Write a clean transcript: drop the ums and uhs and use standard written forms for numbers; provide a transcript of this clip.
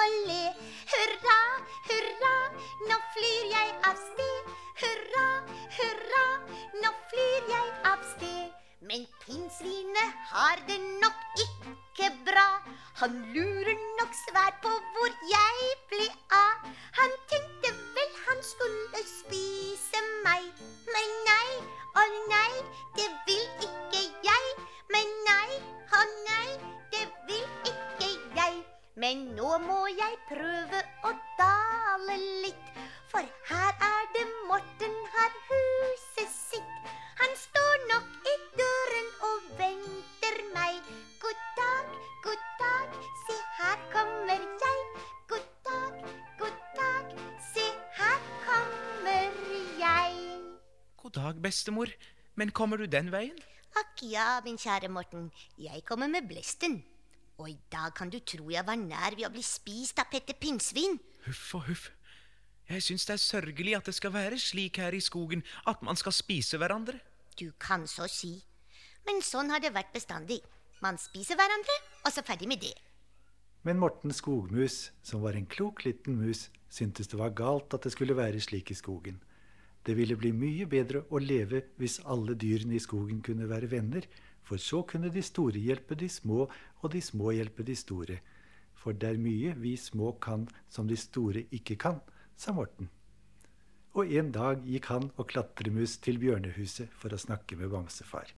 og le. Hurra, hurra, nå flyr jeg av sted. Hurra, hurra, nå flyr jeg av sted. Men pinnsvinet har det nok ikke bra. Han lurer nok svært på hvor jeg ble av. Han tenkte vel han skulle spise meg. Men nei, å nei, det vil ikke jeg. Men nei, å nei, det vil ikke jeg. Men nå må jeg prøve å dale litt. For her er det Morten har huset sitt. Han står nok i døren og venter meg. God dag, se her kommer jeg. God dag, se her kommer jeg. God dag, bestemor. Men kommer du den veien? Akk ja, min kjære Morten. Jeg kommer med blesten. Og i dag kan du tro jeg var nær ved å bli spist av Petter Pinnsvin. Huff og huff. Jeg syns det er sørgelig at det skal være slik her i skogen at man skal spise hverandre. Du kan så si. Men sånn har det vært bestandig. Man spiser hverandre, og så ferdig med det. Men Morten Skogmus, som var en klok liten mus, syntes det var galt at det skulle være slik i skogen. Det ville bli mye bedre å leve hvis alle dyrene i skogen kunne være venner, for så kunne de store hjelpe de små, og de små hjelpe de store. For det er mye vi små kan som de store ikke kan, sa Morten. Og en dag gikk han og Klatremus til bjørnehuset for å snakke med bamsefar.